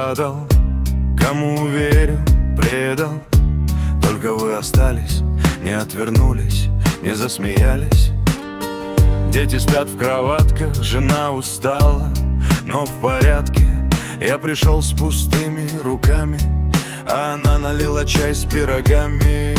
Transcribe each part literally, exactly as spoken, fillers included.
продал, кому верил, предал. Только вы остались, не отвернулись, не засмеялись. Дети спят в кроватках, жена устала, но в порядке. Я пришел с пустыми руками, а она налила чай с пирогами.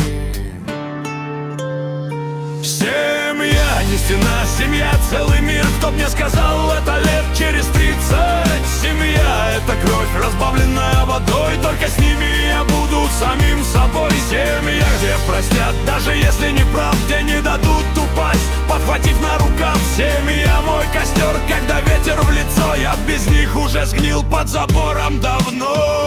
Семья, не стена, семья, целый мир. Кто мне сказал это лет через тридцать? Семья — это кровь, разбавленная водой. Только с ними я буду самим собой. Семья, где простят, даже если не прав, где не дадут упасть, подхватив на рукав. Семья — мой костер, когда ветер в лицо. Я без них уже сгнил под забором давно.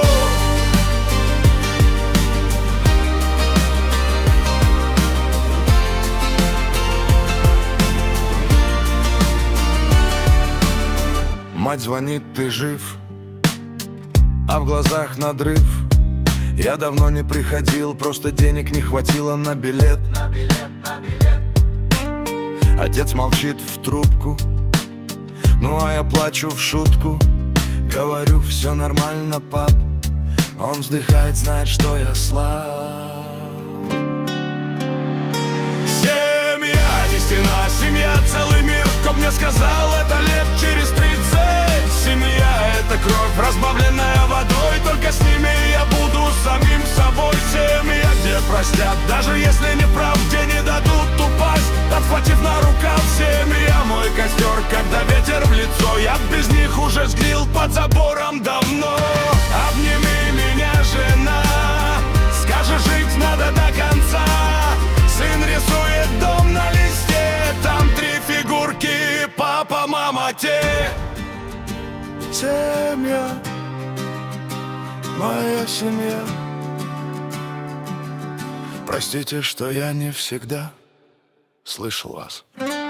Мать звонит, ты жив, а в глазах надрыв. Я давно не приходил, просто денег не хватило на билет. На билет, на билет. Отец молчит в трубку, ну а я плачу в шутку. Говорю, все нормально, пап. Он вздыхает, знает, что я слаб. Семья, не стена, семья, целый мир. Кто мне сказал это лет через тридцать? Семья — это кровь, разбавленная водой. Только с ними я буду самим собой. Семья, где простят, даже если не прав, где не дадут упасть, подхватив на рукав. Семья — мой костер, когда ветер в лицо. Я без них уже сгнил под забором давно. Обними меня, жена, скажи, жить надо до конца. Сын рисует дом на листе, там три фигурки: папа, мама, те. Семья, моя семья. Простите, что я не всегда слышал вас.